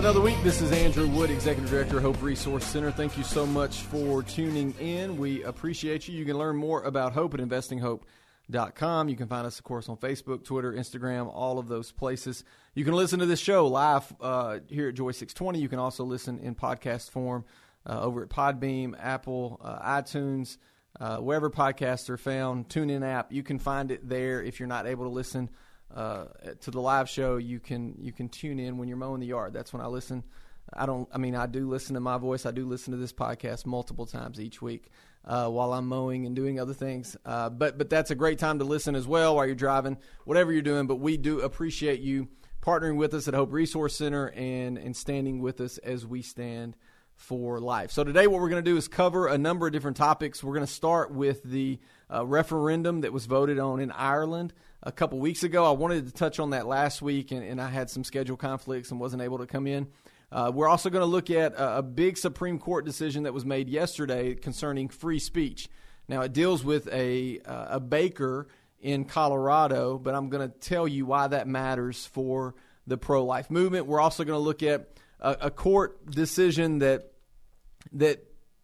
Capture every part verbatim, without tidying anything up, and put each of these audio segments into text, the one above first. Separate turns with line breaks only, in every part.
another week. This is Andrew Wood, Executive Director of Hope Resource Center. Thank you so much for tuning in. We appreciate you. You can learn more about Hope at investing hope dot com. You can find us, of course, on Facebook, Twitter, Instagram, all of those places. You can listen to this show live uh, here at Joy six twenty. You can also listen in podcast form uh, over at Podbeam, Apple, uh, iTunes, uh, wherever podcasts are found. TuneIn app, you can find it there. If you're not able to listen Uh, to the live show, you can you can tune in when you're mowing the yard. That's when I listen. I don't. I mean, I do listen to my voice. I do listen to this podcast multiple times each week uh, while I'm mowing and doing other things. Uh, but but that's a great time to listen as well while you're driving, whatever you're doing. But we do appreciate you partnering with us at Hope Resource Center and and standing with us as we stand for life. So today what we're going to do is cover a number of different topics. We're going to start with the uh, referendum that was voted on in Ireland a couple weeks ago. I wanted to touch on that last week, and, and I had some schedule conflicts and wasn't able to come in. Uh, we're also going to look at a, a big Supreme Court decision that was made yesterday concerning free speech. Now, it deals with a, uh, a baker in Colorado, but I'm going to tell you why that matters for the pro-life movement. We're also going to look at a, a court decision that that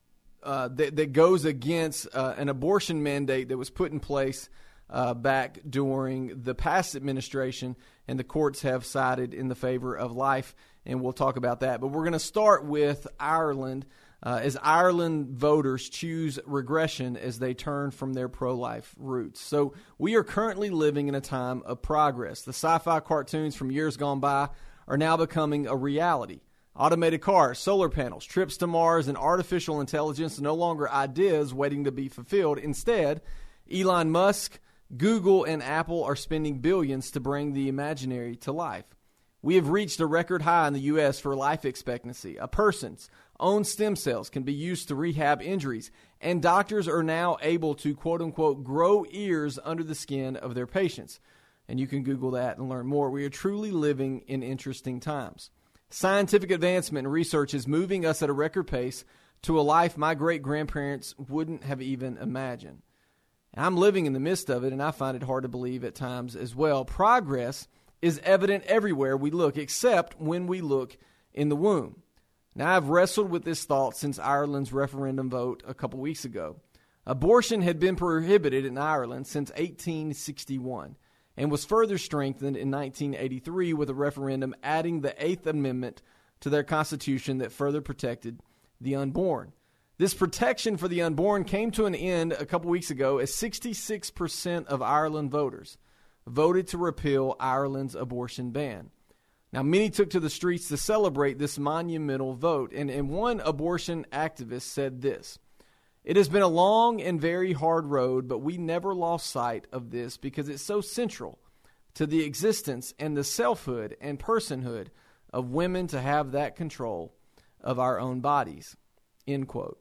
uh, that, that goes against uh, an abortion mandate that was put in place uh, back during the past administration, and the courts have sided in the favor of life, and we'll talk about that. But we're going to start with Ireland uh, as Ireland voters choose regression as they turn from their pro-life roots. So we are currently living in a time of progress. The sci-fi cartoons from years gone by are now becoming a reality. Automated cars, solar panels, trips to Mars, and artificial intelligence are no longer ideas waiting to be fulfilled. Instead, Elon Musk, Google, and Apple are spending billions to bring the imaginary to life. We have reached a record high in the U S for life expectancy. A person's own stem cells can be used to rehab injuries, and doctors are now able to, quote-unquote, grow ears under the skin of their patients. And you can Google that and learn more. We are truly living in interesting times. Scientific advancement and research is moving us at a record pace to a life my great-grandparents wouldn't have even imagined. I'm living in the midst of it, and I find it hard to believe at times as well. Progress is evident everywhere we look, except when we look in the womb. Now, I've wrestled with this thought since Ireland's referendum vote a couple weeks ago. Abortion had been prohibited in Ireland since eighteen sixty-one. And was further strengthened in nineteen eighty-three with a referendum adding the Eighth Amendment to their constitution that further protected the unborn. This protection for the unborn came to an end a couple weeks ago as sixty-six percent of Ireland voters voted to repeal Ireland's abortion ban. Now, many took to the streets to celebrate this monumental vote, and, and one abortion activist said this: "It has been a long and very hard road, but we never lost sight of this because it's so central to the existence and the selfhood and personhood of women to have that control of our own bodies." End quote.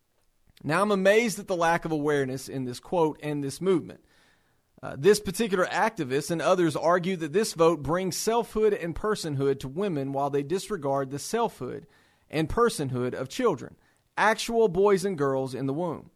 Now, I'm amazed at the lack of awareness in this quote and this movement. Uh, this particular activist and others argue that this vote brings selfhood and personhood to women while they disregard the selfhood and personhood of children, actual boys and girls in the womb.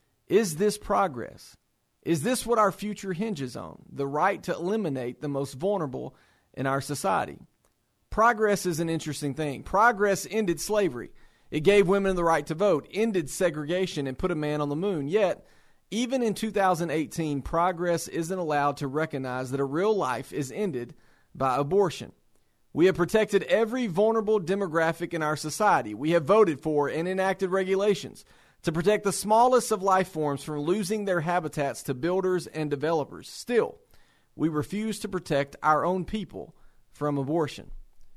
Is this progress? Is this what our future hinges on? The right to eliminate the most vulnerable in our society? Progress is an interesting thing. Progress ended slavery. It gave women the right to vote, ended segregation, and put a man on the moon. Yet, even in two thousand eighteen, progress isn't allowed to recognize that a real life is ended by abortion. We have protected every vulnerable demographic in our society. We have voted for and enacted regulations to protect the smallest of life forms from losing their habitats to builders and developers. Still, we refuse to protect our own people from abortion.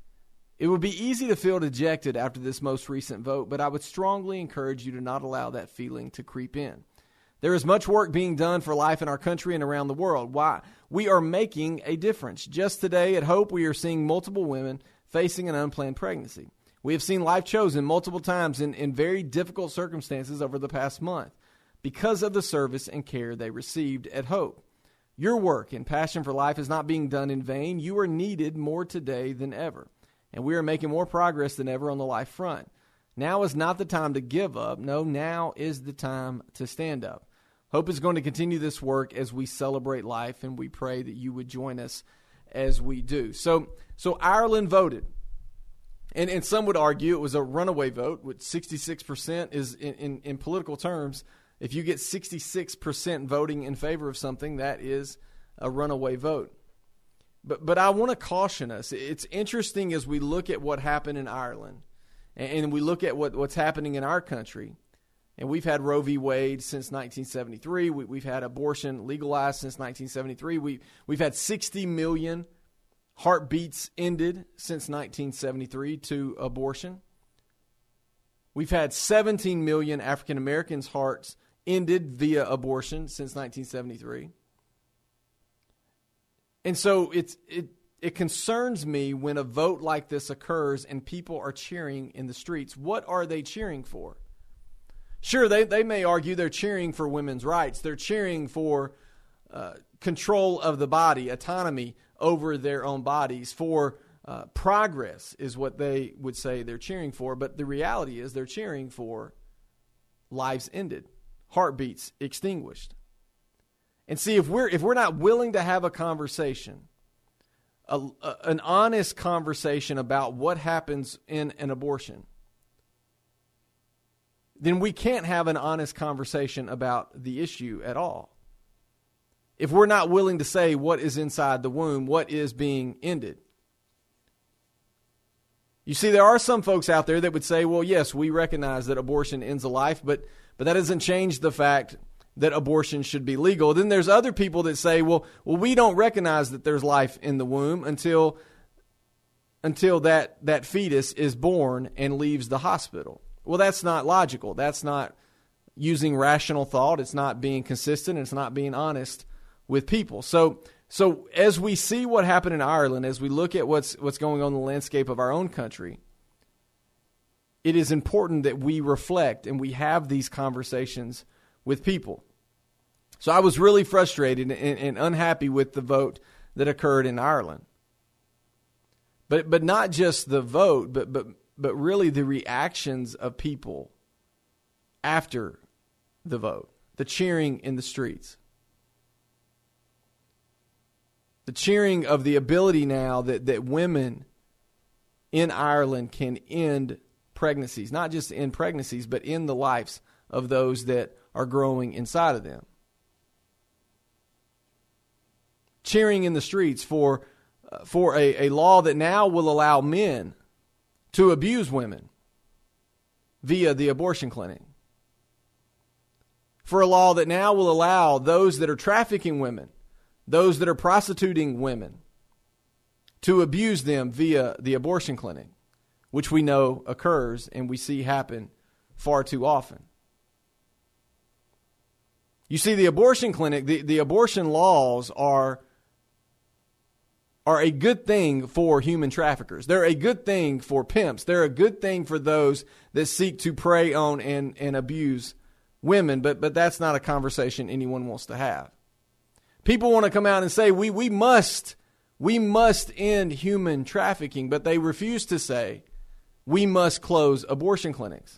It would be easy to feel dejected after this most recent vote, but I would strongly encourage you to not allow that feeling to creep in. There is much work being done for life in our country and around the world. Why? We are making a difference. Just today at Hope, we are seeing multiple women facing an unplanned pregnancy. We have seen life chosen multiple times in, in very difficult circumstances over the past month because of the service and care they received at Hope. Your work and passion for life is not being done in vain. You are needed more today than ever, and we are making more progress than ever on the life front. Now is not the time to give up. No, now is the time to stand up. Hope is going to continue this work as we celebrate life, and we pray that you would join us as we do. So, so Ireland voted. And and some would argue it was a runaway vote, which sixty-six percent is, in, in, in political terms, if you get sixty-six percent voting in favor of something, that is a runaway vote. But but I want to caution us. It's interesting as we look at what happened in Ireland and, and we look at what, what's happening in our country. And we've had Roe v. Wade since nineteen seventy-three. We, we've had abortion legalized since nineteen seventy-three. We, we've had sixty million heartbeats ended since nineteen seventy-three to abortion. We've had seventeen million African Americans' hearts ended via abortion since nineteen seventy-three. And so it's it it concerns me when a vote like this occurs and people are cheering in the streets. What are they cheering for? Sure, they, they may argue they're cheering for women's rights. They're cheering for uh, control of the body, autonomy over their own bodies, for uh, progress is what they would say they're cheering for. But the reality is they're cheering for lives ended, heartbeats extinguished. And see, if we're if we're not willing to have a conversation, a, a, an honest conversation about what happens in an abortion, then we can't have an honest conversation about the issue at all. If we're not willing to say what is inside the womb, what is being ended. You see, there are some folks out there that would say, well, yes, we recognize that abortion ends a life, but but that doesn't change the fact that abortion should be legal. Then there's other people that say, well, well, we don't recognize that there's life in the womb until until that, that fetus is born and leaves the hospital. Well, that's not logical. That's not using rational thought. It's not being consistent. It's not being honest with people. So, so as we see what happened in Ireland, as we look at what's what's going on in the landscape of our own country, it is important that we reflect and we have these conversations with people. So I was really frustrated and, and unhappy with the vote that occurred in Ireland. But but not just the vote, but but but really the reactions of people after the vote, the cheering in the streets. The cheering of the ability now that, that women in Ireland can end pregnancies, not just end pregnancies, but end the lives of those that are growing inside of them. Cheering in the streets for uh, for a, a law that now will allow men to abuse women via the abortion clinic. For a law that now will allow those that are trafficking women, those that are prostituting women, to abuse them via the abortion clinic, which we know occurs and we see happen far too often. You see, the abortion clinic, the, the abortion laws are, are a good thing for human traffickers. They're a good thing for pimps. They're a good thing for those that seek to prey on and, and abuse women, but, but that's not a conversation anyone wants to have. People want to come out and say, we, we must, we must end human trafficking, but they refuse to say, we must close abortion clinics.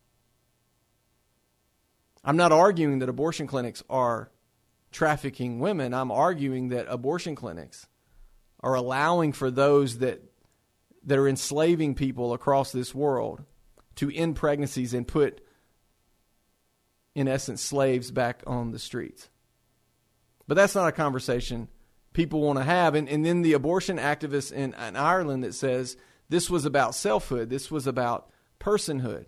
I'm not arguing that abortion clinics are trafficking women. I'm arguing that abortion clinics are allowing for those that that are enslaving people across this world to end pregnancies and put, in essence, slaves back on the streets. But that's not a conversation people want to have. And, and then the abortion activists in, in Ireland that says this was about selfhood, this was about personhood.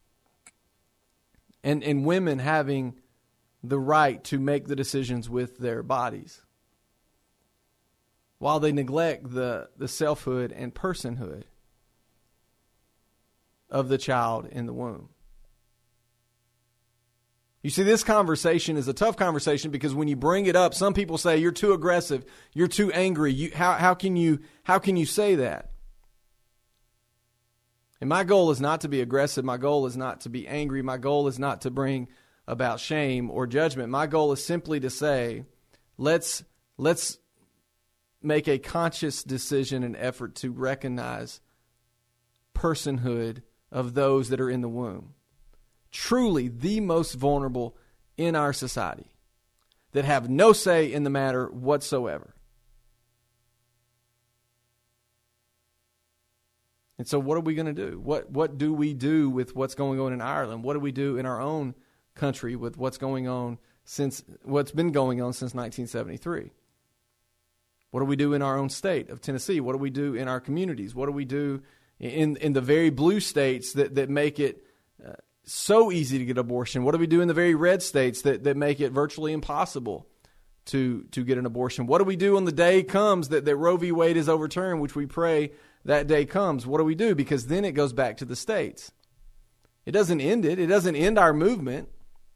And, and women having the right to make the decisions with their bodies, while they neglect the, the selfhood and personhood of the child in the womb. You see, this conversation is a tough conversation because when you bring it up, some people say you're too aggressive, you're too angry. You, how, how can you, how can you say that? And my goal is not to be aggressive. My goal is not to be angry. My goal is not to bring about shame or judgment. My goal is simply to say, let's let's make a conscious decision and effort to recognize personhood of those that are in the womb. Truly the most vulnerable in our society that have no say in the matter whatsoever. And so what are we going to do? What what do we do with what's going on in Ireland? What do we do in our own country with what's going on since what's been going on since nineteen seventy-three? What do we do in our own state of Tennessee? What do we do in our communities? What do we do in in the very blue states that, that make it uh, so easy to get abortion? What do we do in the very red states that, that make it virtually impossible to to get an abortion? What do we do when the day comes that, that Roe v. Wade is overturned, which we pray that day comes? What do we do? Because then it goes back to the states. It doesn't end it. It doesn't end our movement.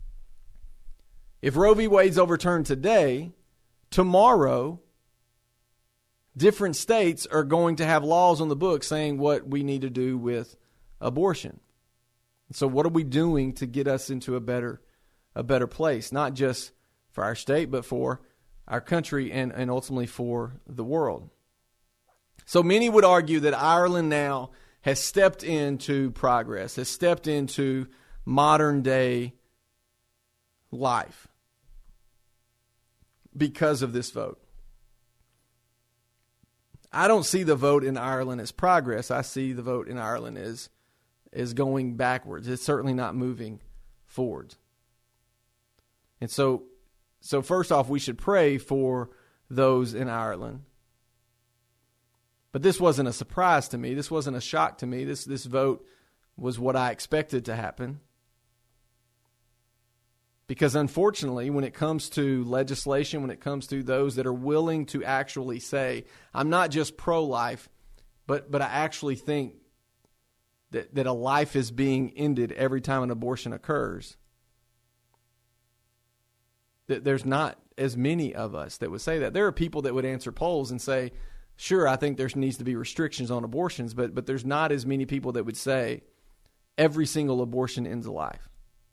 If Roe v. Wade's overturned today, tomorrow, different states are going to have laws on the books saying what we need to do with abortion. So what are we doing to get us into a better a better place, not just for our state, but for our country and, and ultimately for the world? So many would argue that Ireland now has stepped into progress, has stepped into modern day life because of this vote. I don't see the vote in Ireland as progress. I see the vote in Ireland as, as going backwards. It's certainly not moving forward. And so, so first off, we should pray for those in Ireland. But this wasn't a surprise to me. This wasn't a shock to me. This this vote was what I expected to happen. Because unfortunately, when it comes to legislation, when it comes to those that are willing to actually say, I'm not just pro-life, but but I actually think that, that a life is being ended every time an abortion occurs, that there's not as many of us that would say that. There are people that would answer polls and say, sure, I think there needs to be restrictions on abortions, but but there's not as many people that would say every single abortion ends a life.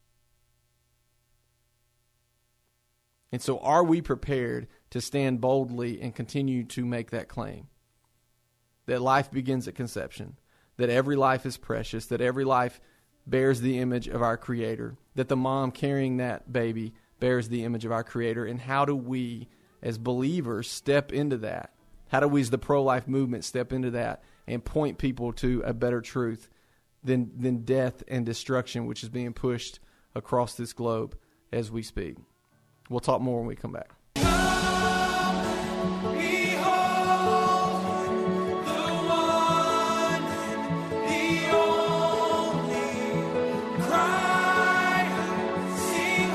And so are we prepared to stand boldly and continue to make that claim? That life begins at conception, that every life is precious, that every life bears the image of our Creator, that the mom carrying that baby bears the image of our Creator. And how do we, as believers, step into that? How do we, as the pro-life movement, step into that and point people to a better truth than, than death and destruction, which is being pushed across this globe as we speak? We'll talk more when we come back.
Come, behold, the one, the only, cry, sing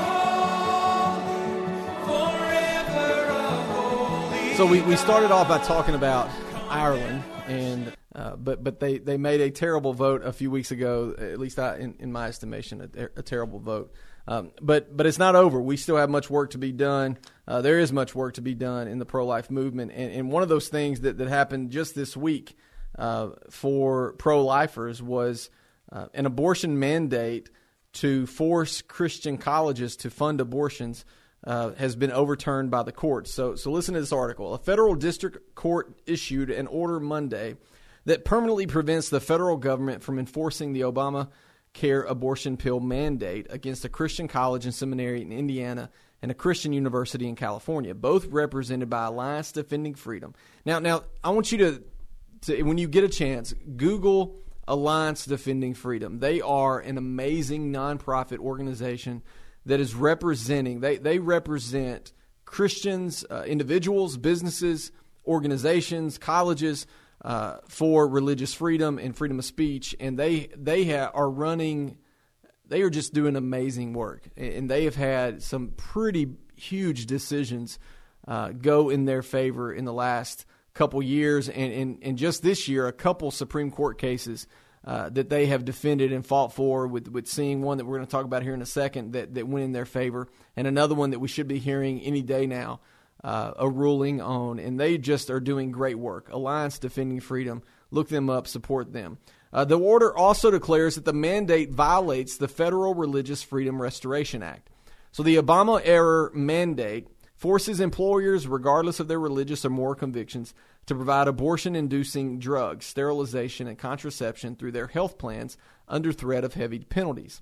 holy, forever a holy.
So we, we started off by talking about Ireland, and uh, but but they, they made a terrible vote a few weeks ago, at least I, in, in my estimation, a, a terrible vote. Um, but but it's not over. We still have much work to be done. Uh, there is much work to be done in the pro-life movement. And, and one of those things that, that happened just this week uh, for pro-lifers was uh, an abortion mandate to force Christian colleges to fund abortions uh, has been overturned by the courts. So, so listen to this article. A federal district court issued an order Monday that permanently prevents the federal government from enforcing the Obama Care abortion pill mandate against a Christian college and seminary in Indiana and a Christian university in California, both represented by Alliance Defending Freedom. Now, now I want you to, to, when you get a chance, Google Alliance Defending Freedom. They are an amazing nonprofit organization that is representing, they, they represent Christians, uh, individuals, businesses, organizations, colleges, Uh, for religious freedom and freedom of speech, and they they ha- are running, they are just doing amazing work, and they have had some pretty huge decisions uh, go in their favor in the last couple years, and, and, and just this year, a couple Supreme Court cases uh, that they have defended and fought for, with, with seeing one that we're going to talk about here in a second that, that went in their favor, and another one that we should be hearing any day now. Uh, a ruling on, and they just are doing great work. Alliance Defending Freedom. Look them up, support them. Uh, the order also declares that the mandate violates the Federal Religious Freedom Restoration Act. So the Obama-era mandate forces employers, regardless of their religious or moral convictions, to provide abortion-inducing drugs, sterilization, and contraception through their health plans under threat of heavy penalties.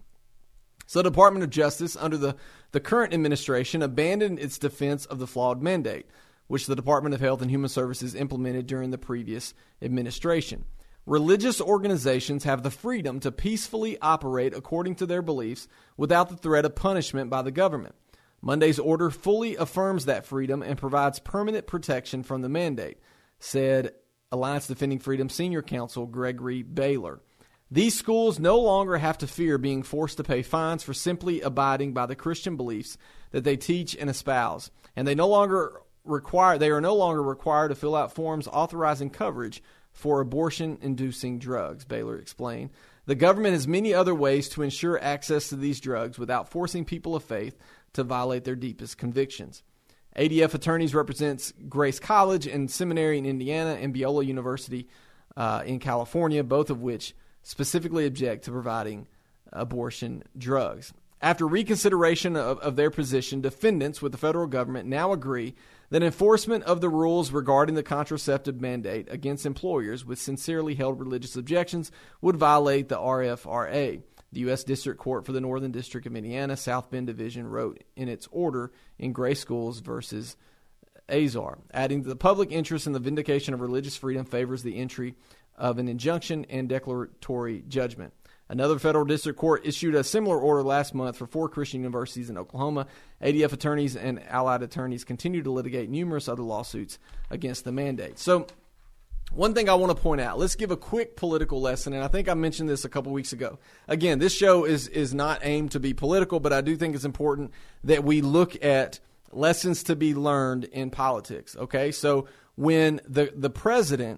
So the Department of Justice, under the, the current administration, abandoned its defense of the flawed mandate, which the Department of Health and Human Services implemented during the previous administration. religious organizations have the freedom to peacefully operate according to their beliefs without the threat of punishment by the government. Monday's order fully affirms that freedom and provides permanent protection from the mandate, said Alliance Defending Freedom Senior Counsel Gregory Baylor. These schools no longer have to fear being forced to pay fines for simply abiding by the Christian beliefs that they teach and espouse, and they no longer require they are no longer required to fill out forms authorizing coverage for abortion-inducing drugs, Baylor explained. The government has many other ways to ensure access to these drugs without forcing people of faith to violate their deepest convictions. A D F Attorneys represents Grace College and Seminary in Indiana and Biola University uh, in California, both of which specifically object to providing abortion drugs. After reconsideration of, of their position, defendants with the federal government now agree that enforcement of the rules regarding the contraceptive mandate against employers with sincerely held religious objections would violate the R F R A. The U S District Court for the Northern District of Indiana, South Bend Division, wrote in its order in Gray Schools versus Azar, adding that the public interest in the vindication of religious freedom favors the entry of an injunction and declaratory judgment. Another federal district court issued a similar order last month for four Christian universities in Oklahoma. A D F attorneys and allied attorneys continue to litigate numerous other lawsuits against the mandate. So, one thing I want to point out, let's give a quick political lesson, and I think I mentioned this a couple weeks ago. Again, this show is is not aimed to be political, but I do think it's important that we look at lessons to be learned in politics, okay? So when the, the president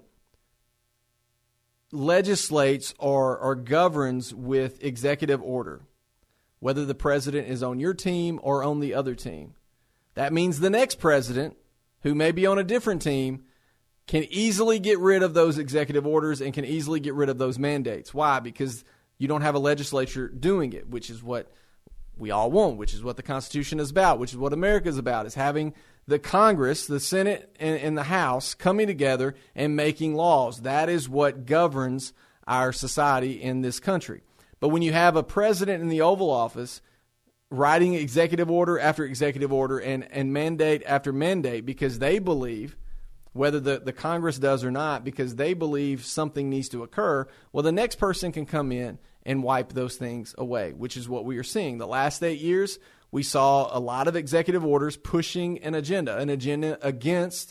legislates or, or governs with executive order, whether the president is on your team or on the other team, that means the next president, who may be on a different team, can easily get rid of those executive orders and can easily get rid of those mandates. Why? Because you don't have a legislature doing it, which is what we all want, which is what the Constitution is about, which is what America is about, is having the Congress, the Senate, and, and the House coming together and making laws. That is what governs our society in this country. But when you have a president in the Oval Office writing executive order after executive order and, and mandate after mandate because they believe, whether the, the Congress does or not, because they believe something needs to occur, well, the next person can come in and wipe those things away, which is what we are seeing. The last eight years, we saw a lot of executive orders pushing an agenda, an agenda against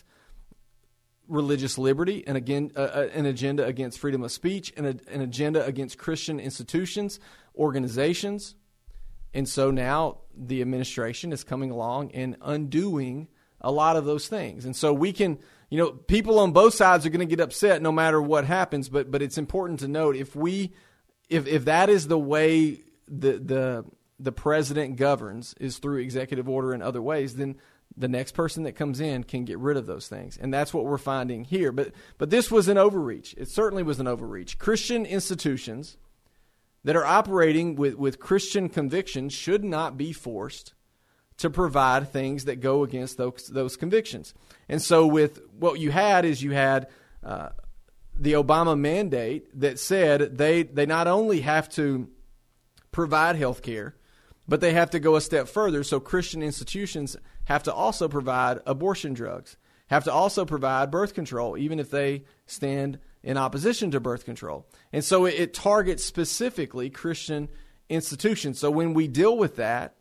religious liberty, and again, uh, an agenda against freedom of speech, and a, an agenda against Christian institutions, organizations. And so now the administration is coming along and undoing a lot of those things. And so we can, you know, people on both sides are going to get upset no matter what happens, but but it's important to note if we if if that is the way the the the president governs, is through executive order and other ways, then the next person that comes in can get rid of those things. And that's what we're finding here. But but this was an overreach. It certainly was an overreach. Christian institutions that are operating with, with Christian convictions should not be forced to provide things that go against those those convictions. And so with what you had is you had uh, the Obama mandate that said they, they not only have to provide health care, but they have to go a step further. So Christian institutions have to also provide abortion drugs, have to also provide birth control, even if they stand in opposition to birth control. And so it, it targets specifically Christian institutions. So when we deal with that,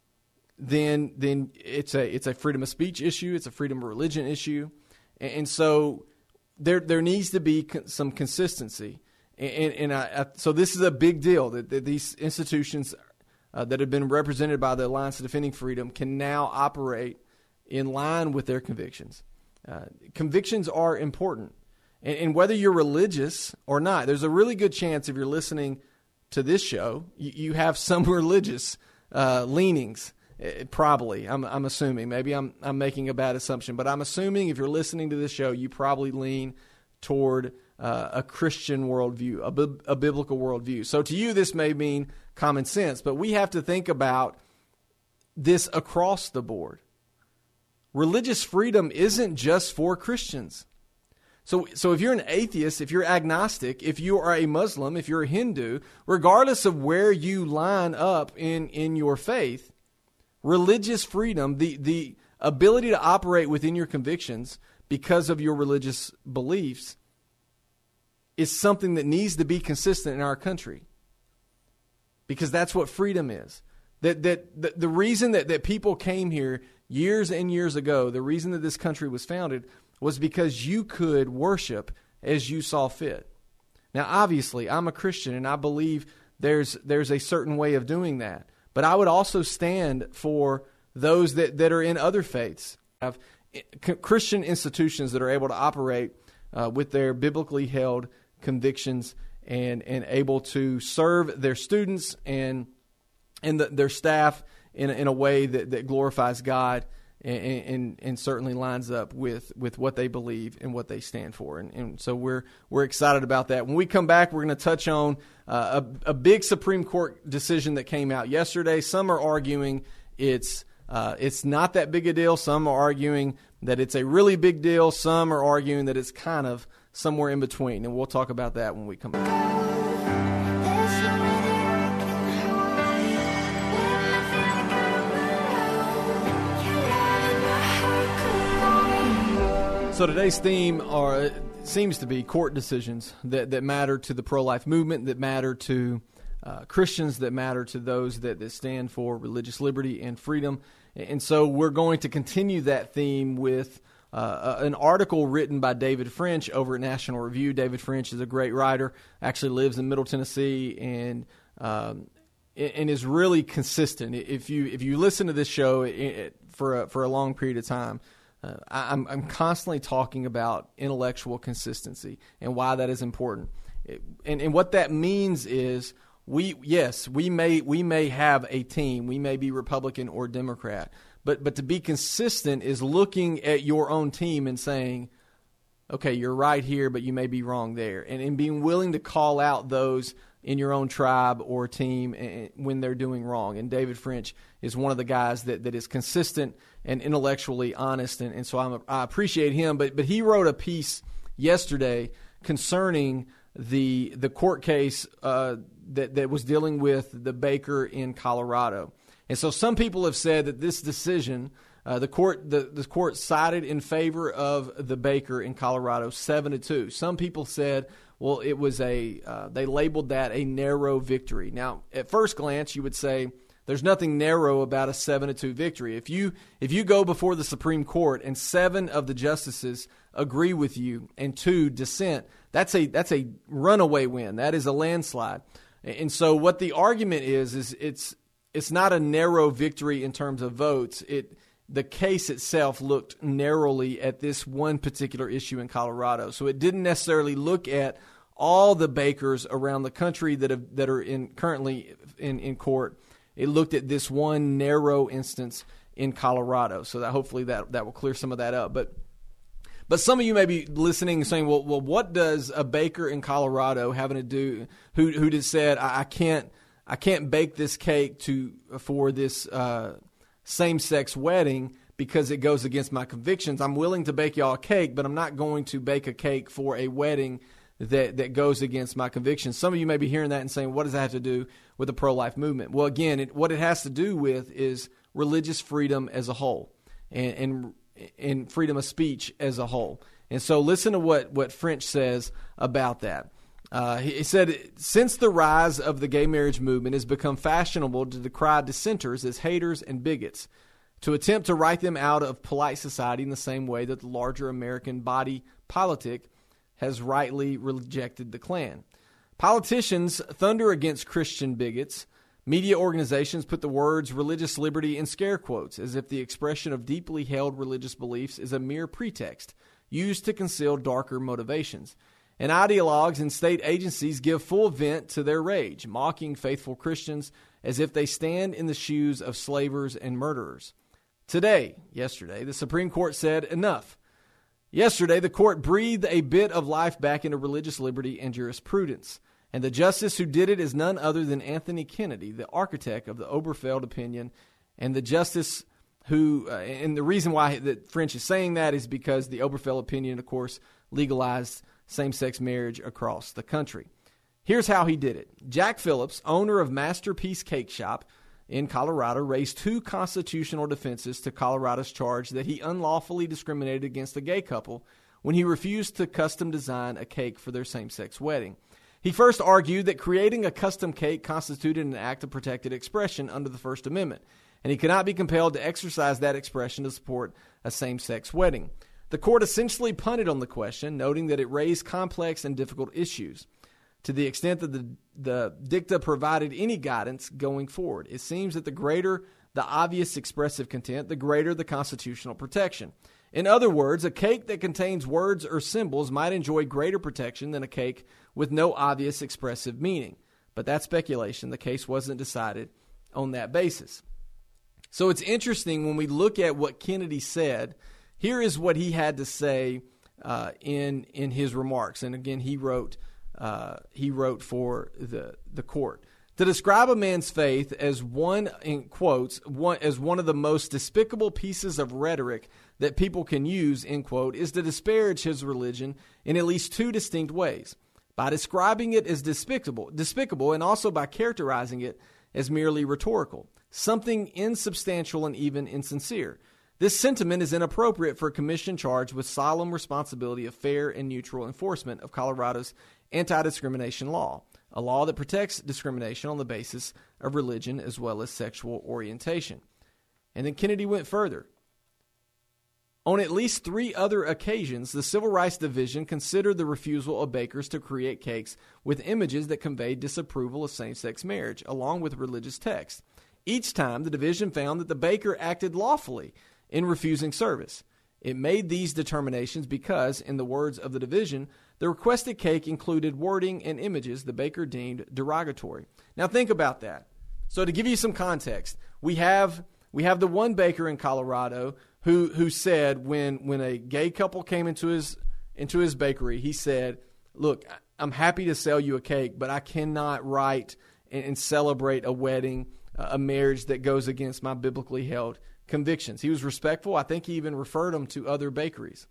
then then it's a it's a freedom of speech issue, it's a freedom of religion issue, and, and so there there needs to be con- some consistency. And, and I, I, so this is a big deal that, that these institutions uh, that have been represented by the Alliance Defending Freedom can now operate in line with their convictions. Uh, convictions are important. And, and whether you're religious or not, there's a really good chance if you're listening to this show, you, you have some religious uh, leanings. Uh, probably, I'm, I'm assuming. Maybe I'm I'm making a bad assumption, but I'm assuming if you're listening to this show, you probably lean toward uh, a Christian worldview, a, bi- a biblical worldview. So to you, this may mean common sense, but we have to think about this across the board. Religious freedom isn't just for Christians. So so if you're an atheist, if you're agnostic, if you are a Muslim, if you're a Hindu, regardless of where you line up in, in your faith, religious freedom, the, the ability to operate within your convictions because of your religious beliefs, is something that needs to be consistent in our country, because that's what freedom is. That that the, the reason that, that people came here years and years ago, the reason that this country was founded was because you could worship as you saw fit. Now, obviously, I'm a Christian, and I believe there's there's a certain way of doing that. But I would also stand for those that, that are in other faiths, have Christian institutions that are able to operate uh, with their biblically held convictions and and able to serve their students and and the, their staff in in a way that, that glorifies God and, and and certainly lines up with, with what they believe and what they stand for. And, and so we're we're excited about that. When we come back, we're going to touch on uh, a, a big Supreme Court decision that came out yesterday. Some are arguing it's uh, it's not that big a deal. Some are arguing that it's a really big deal. Some are arguing that it's kind of somewhere in between. And we'll talk about that when we come back. So today's theme are seems to be court decisions that, that matter to the pro-life movement, that matter to uh, Christians, that matter to those that, that stand for religious liberty and freedom. And so we're going to continue that theme with uh, an article written by David French over at National Review. David French is a great writer, actually lives in Middle Tennessee, and um, and is really consistent. If you if you listen to this show it, for a, for a long period of time, Uh, I'm, I'm constantly talking about intellectual consistency and why that is important. It, and, and what that means is we, yes, we may we may have a team. We may be Republican or Democrat. But but to be consistent is looking at your own team and saying, okay, you're right here, but you may be wrong there. And, and being willing to call out those in your own tribe or team when they're doing wrong. And David French is one of the guys that, that is consistent and intellectually honest, and, and so I'm a, I appreciate him. But but he wrote a piece yesterday concerning the the court case uh, that, that was dealing with the baker in Colorado. And so some people have said that this decision, uh, the court the, the court sided in favor of the baker in Colorado seven to two. Some people said, well, it was a, uh, they labeled that a narrow victory. Now, at first glance, you would say there's nothing narrow about a seven to two victory. If you if you go before the Supreme Court and seven of the justices agree with you and two dissent, that's a that's a runaway win. That is a landslide. And so what the argument is is it's it's not a narrow victory in terms of votes. It the case itself looked narrowly at this one particular issue in Colorado. So it didn't necessarily look at all the bakers around the country that have, that are in currently in, in court. It looked at this one narrow instance in Colorado. So that hopefully that, that will clear some of that up. But but some of you may be listening and saying, well, well, what does a baker in Colorado having to do who who just said I, I can't I can't bake this cake to for this uh, same-sex wedding because it goes against my convictions. I'm willing to bake y'all a cake, but I'm not going to bake a cake for a wedding that, that goes against my convictions. Some of you may be hearing that and saying, what does that have to do with the pro-life movement? Well, again, it, what it has to do with is religious freedom as a whole and, and, and freedom of speech as a whole. And so listen to what, what French says about that. Uh, he said, since the rise of the gay marriage movement, it has become fashionable to decry dissenters as haters and bigots, to attempt to write them out of polite society in the same way that the larger American body politic has rightly rejected the Klan. Politicians thunder against Christian bigots. Media organizations put the words religious liberty in scare quotes, as if the expression of deeply held religious beliefs is a mere pretext used to conceal darker motivations. And ideologues and state agencies give full vent to their rage, mocking faithful Christians as if they stand in the shoes of slavers and murderers. Today, yesterday, the Supreme Court said enough. Yesterday, the court breathed a bit of life back into religious liberty and jurisprudence. And the justice who did it is none other than Anthony Kennedy, the architect of the Obergefell opinion. And the justice who, uh, and the reason why that French is saying that is because the Obergefell opinion, of course, legalized same-sex marriage across the country. Here's how he did it. Jack Phillips, owner of Masterpiece Cake Shop in Colorado, raised two constitutional defenses to Colorado's charge that he unlawfully discriminated against a gay couple when he refused to custom design a cake for their same-sex wedding. He first argued that creating a custom cake constituted an act of protected expression under the First Amendment, and he could not be compelled to exercise that expression to support a same-sex wedding. The court essentially punted on the question, noting that it raised complex and difficult issues. To the extent that the, the dicta provided any guidance going forward, it seems that the greater the obvious expressive content, the greater the constitutional protection. In other words, a cake that contains words or symbols might enjoy greater protection than a cake with no obvious expressive meaning. But that's speculation. The case wasn't decided on that basis. So it's interesting when we look at what Kennedy said. Here is what he had to say uh, in in his remarks. And again, he wrote uh, he wrote for the the court. To describe a man's faith as one, in quotes, one, as one of the most despicable pieces of rhetoric that people can use, end quote, is to disparage his religion in at least two distinct ways. By describing it as despicable, despicable, and also by characterizing it as merely rhetorical, something insubstantial and even insincere. This sentiment is inappropriate for a commission charged with solemn responsibility of fair and neutral enforcement of Colorado's anti-discrimination law, a law that protects discrimination on the basis of religion as well as sexual orientation. And then Kennedy went further. On at least three other occasions, the Civil Rights Division considered the refusal of bakers to create cakes with images that conveyed disapproval of same-sex marriage, along with religious texts. Each time, the division found that the baker acted lawfully in refusing service. It made these determinations because, in the words of the division, the requested cake included wording and images the baker deemed derogatory. Now think about that. So to give you some context, we have we have the one baker in Colorado who who said when when a gay couple came into his into his bakery, he said, "Look, I'm happy to sell you a cake, but I cannot write and, and celebrate a wedding, a marriage that goes against my biblically held convictions." He was respectful. I think he even referred them to other bakeries.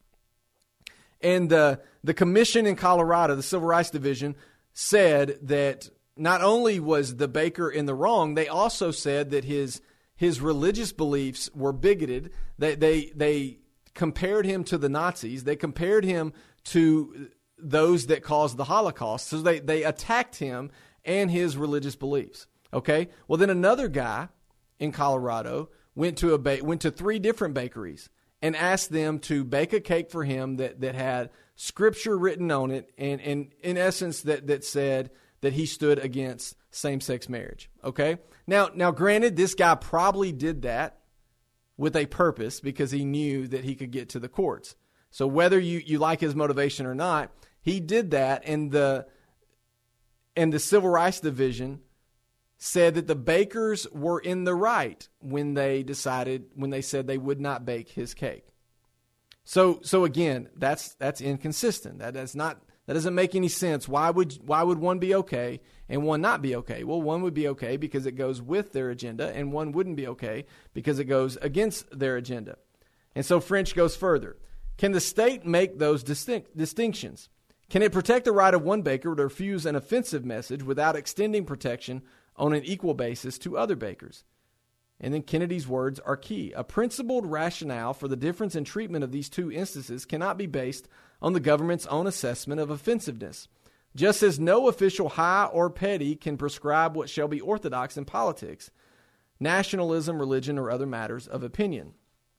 And uh, the commission in Colorado, the Civil Rights Division, said that not only was the baker in the wrong, they also said that his his religious beliefs were bigoted. They they they compared him to the Nazis. They compared him to those that caused the Holocaust. So they they attacked him and his religious beliefs. Okay. Well, then another guy in Colorado went to a ba- went to three different bakeries and asked them to bake a cake for him that, that had scripture written on it, and, and in essence that, that said that he stood against same-sex marriage. Okay? Now, now, granted, this guy probably did that with a purpose because he knew that he could get to the courts. So whether you, you like his motivation or not, he did that, and the and the Civil Rights Division said that the bakers were in the right when they decided, when they said they would not bake his cake. So, so again, that's that's inconsistent. That does not that doesn't make any sense. Why would why would one be okay and one not be okay? Well, one would be okay because it goes with their agenda, and one wouldn't be okay because it goes against their agenda. And so French goes further. Can the state make those distinct distinctions? Can it protect the right of one baker to refuse an offensive message without extending protection on an equal basis to other bakers? And then Kennedy's words are key. A principled rationale for the difference in treatment of these two instances cannot be based on the government's own assessment of offensiveness. Just as no official, high or petty, can prescribe what shall be orthodox in politics, nationalism, religion, or other matters of opinion.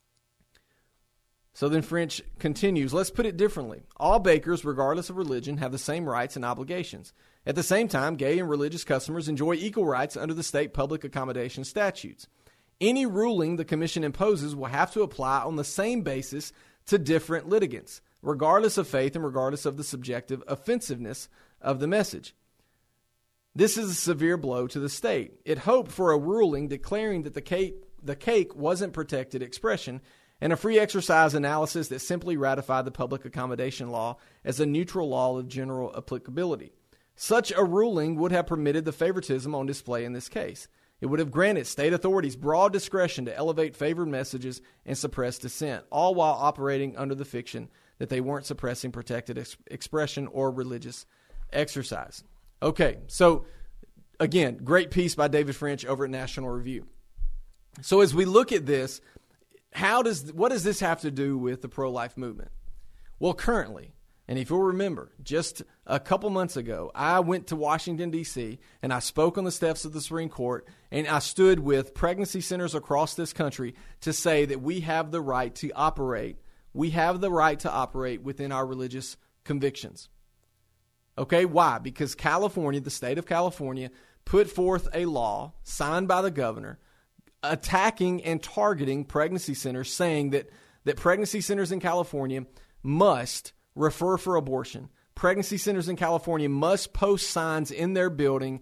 So then French continues, let's put it differently. All bakers, regardless of religion, have the same rights and obligations. At the same time, gay and religious customers enjoy equal rights under the state public accommodation statutes. Any ruling the commission imposes will have to apply on the same basis to different litigants, regardless of faith and regardless of the subjective offensiveness of the message. This is a severe blow to the state. It hoped for a ruling declaring that the cake, the cake wasn't protected expression and a free exercise analysis that simply ratified the public accommodation law as a neutral law of general applicability. Such a ruling would have permitted the favoritism on display in this case. It would have granted state authorities broad discretion to elevate favored messages and suppress dissent, all while operating under the fiction that they weren't suppressing protected ex- expression or religious exercise. Okay, so again, great piece by David French over at National Review. So as we look at this, how does what does this have to do with the pro-life movement? Well, currently, and if you'll remember, just a couple months ago, I went to Washington, D C, and I spoke on the steps of the Supreme Court, and I stood with pregnancy centers across this country to say that we have the right to operate. We have the right to operate within our religious convictions. Okay, why? Because California, the state of California, put forth a law signed by the governor attacking and targeting pregnancy centers, saying that, that pregnancy centers in California must refer for abortion. Pregnancy centers in California must post signs in their building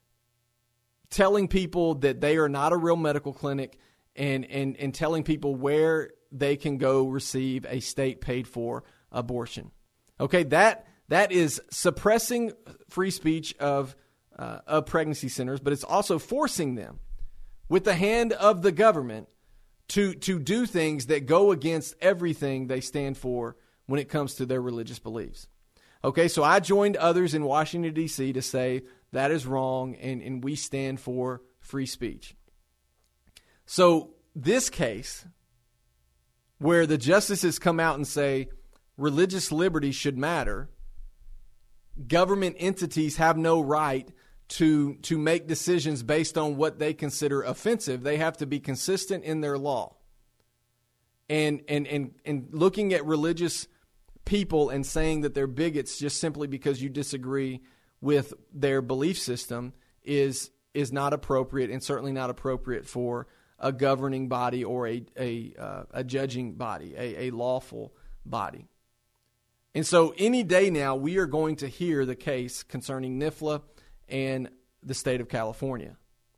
telling people that they are not a real medical clinic and, and, and telling people where they can go receive a state paid for abortion. Okay, that that is suppressing free speech of uh, of pregnancy centers, but it's also forcing them with the hand of the government to to do things that go against everything they stand for when it comes to their religious beliefs. Okay, so I joined others in Washington, D C to say that is wrong and, and we stand for free speech. So this case, where the justices come out and say religious liberty should matter, government entities have no right to to make decisions based on what they consider offensive. They have to be consistent in their law. And and and and looking at religious people and saying that they're bigots just simply because you disagree with their belief system is is not appropriate, and certainly not appropriate for a governing body or a a, uh, a judging body, a, a lawful body. And so any day now, we are going to hear the case concerning NIFLA and the state of California.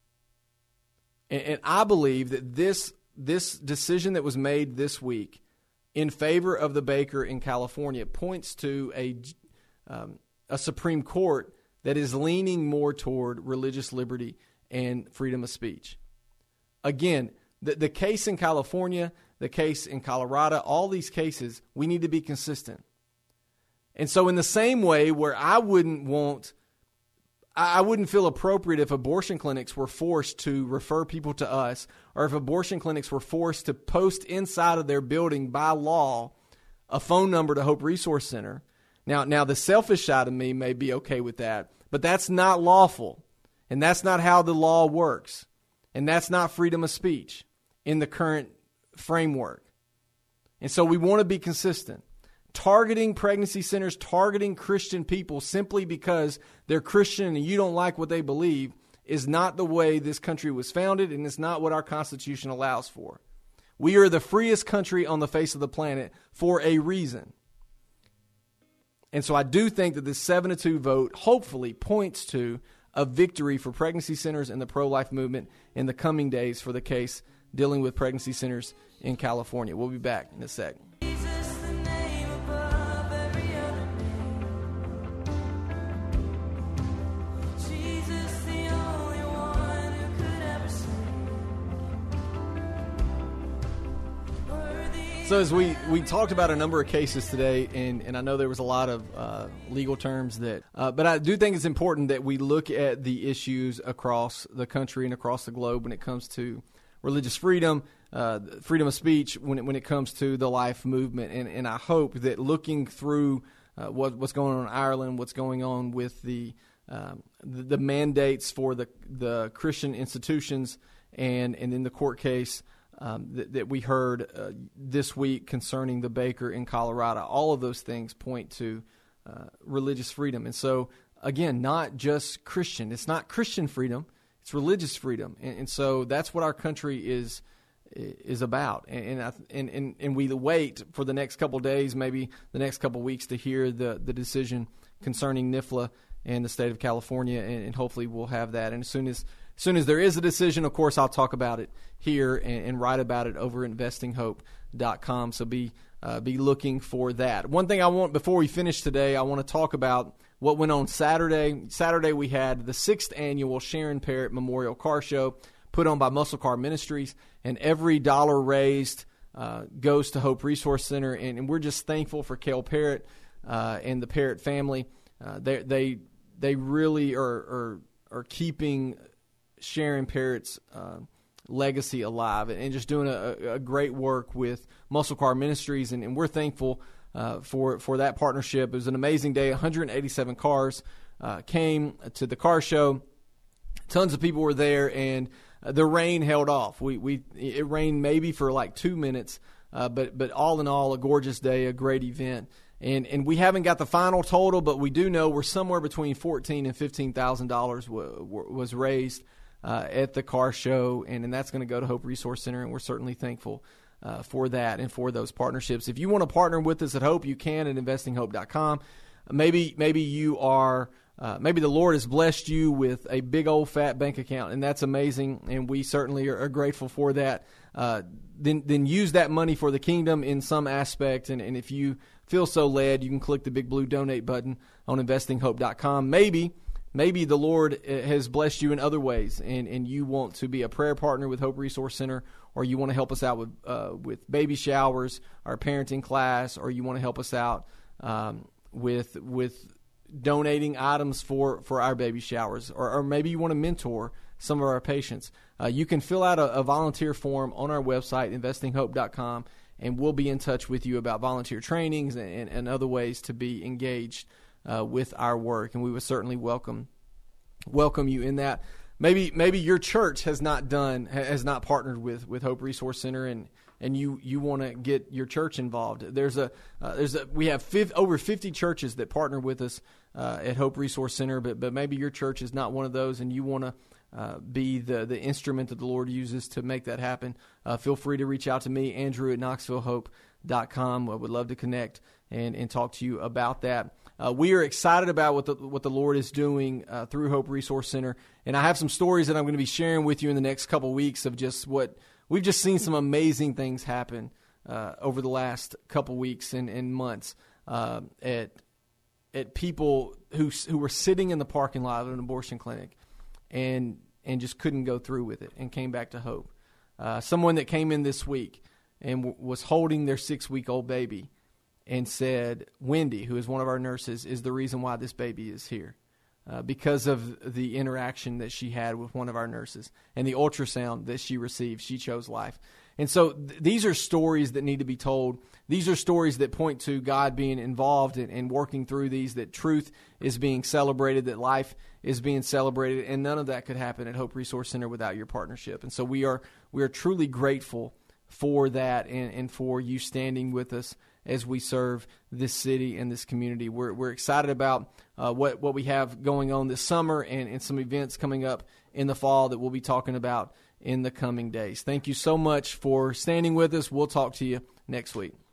And, and I believe that this this decision that was made this week in favor of the baker in California points to a um, a Supreme Court that is leaning more toward religious liberty and freedom of speech. Again, the, the case in California, the case in Colorado, all these cases, we need to be consistent. And so in the same way where I wouldn't want, I wouldn't feel appropriate if abortion clinics were forced to refer people to us, or if abortion clinics were forced to post inside of their building by law a phone number to Hope Resource Center. Now, now the selfish side of me may be okay with that, but that's not lawful, and that's not how the law works, and that's not freedom of speech in the current framework. And so we want to be consistent. Targeting pregnancy centers, targeting Christian people simply because they're Christian and you don't like what they believe is not the way this country was founded, and it's not what our Constitution allows for. We are the freest country on the face of the planet for a reason. And so I do think that this seven to two vote hopefully points to a victory for pregnancy centers and the pro-life movement in the coming days for the case dealing with pregnancy centers in California. We'll be back in a sec. So as we, we talked about a number of cases today, and, and I know there was a lot of uh, legal terms that, uh, but I do think it's important that we look at the issues across the country and across the globe when it comes to religious freedom, uh, freedom of speech, when it, when it comes to the life movement. And, and I hope that looking through uh, what, what's going on in Ireland, what's going on with the um, the, the mandates for the the Christian institutions, and and in the court case Um, that, that we heard uh, this week concerning the baker in Colorado. All of those things point to uh, religious freedom. And so, again, not just Christian. It's not Christian freedom. It's religious freedom. And, and so that's what our country is is about. And and, I, and and and we wait for the next couple of days, maybe the next couple of weeks, to hear the, the decision concerning NIFLA and the state of California, and, and hopefully we'll have that. And as soon as As soon as there is a decision, of course, I'll talk about it here and, and write about it over at investing hope dot com. So be uh, be looking for that. One thing I want, before we finish today, I want to talk about what went on Saturday. Saturday we had the sixth annual Sharon Parrott Memorial Car Show put on by Muscle Car Ministries, and every dollar raised uh, goes to Hope Resource Center. And, and we're just thankful for Cale Parrott uh, and the Parrott family. Uh, they they they really are are, are keeping Sharon Parrott's uh, legacy alive, and just doing a, a great work with Muscle Car Ministries, and, and we're thankful uh, for for that partnership. It was an amazing day. one hundred eighty-seven cars uh, came to the car show. Tons of people were there, and uh, the rain held off. We we it rained maybe for like two minutes, uh, but but all in all, a gorgeous day, a great event. And and we haven't got the final total, but we do know we're somewhere between fourteen and fifteen thousand dollars was raised uh, at the car show, and, and that's going to go to Hope Resource Center, and we're certainly thankful uh, for that and for those partnerships. If you want to partner with us at Hope, you can at investing hope dot com. Maybe maybe you are uh, maybe the Lord has blessed you with a big old fat bank account, and that's amazing, and we certainly are, are grateful for that. Uh, then then use that money for the kingdom in some aspect, and, and if you feel so led, you can click the big blue donate button on investing hope dot com. Maybe maybe the Lord has blessed you in other ways, and, and you want to be a prayer partner with Hope Resource Center, or you want to help us out with uh, with baby showers, our parenting class, or you want to help us out um, with with donating items for, for our baby showers, or, or maybe you want to mentor some of our patients. Uh, you can fill out a, a volunteer form on our website, investing hope dot com, and we'll be in touch with you about volunteer trainings and, and other ways to be engaged uh, with our work. And we would certainly welcome welcome you in that. Maybe maybe your church has not done has not partnered with, with Hope Resource Center, and and you, you want to get your church involved. There's a uh, there's a we have fiv- over fifty churches that partner with us uh, at Hope Resource Center, but but maybe your church is not one of those, and you want to Uh, be the, the instrument that the Lord uses to make that happen. Uh, feel free to reach out to me, Andrew at knoxville hope dot com. I would love to connect and, and talk to you about that. Uh, we are excited about what the, what the Lord is doing uh, through Hope Resource Center, and I have some stories that I'm going to be sharing with you in the next couple weeks of just what we've just seen some amazing things happen uh, over the last couple weeks and, and months uh, at at people who who were sitting in the parking lot of an abortion clinic and and just couldn't go through with it and came back to Hope. Uh, someone that came in this week and w- was holding their six-week-old baby and said, Wendy, who is one of our nurses, is the reason why this baby is here uh, because of the interaction that she had with one of our nurses and the ultrasound that she received. She chose life. And so th- these are stories that need to be told. These are stories that point to God being involved and in, in working through these, that truth is being celebrated, that life is being celebrated, and none of that could happen at Hope Resource Center without your partnership. And so we are we are truly grateful for that and, and for you standing with us as we serve this city and this community. We're we're excited about uh, what, what we have going on this summer and, and some events coming up in the fall that we'll be talking about in the coming days. Thank you so much for standing with us. We'll talk to you next week.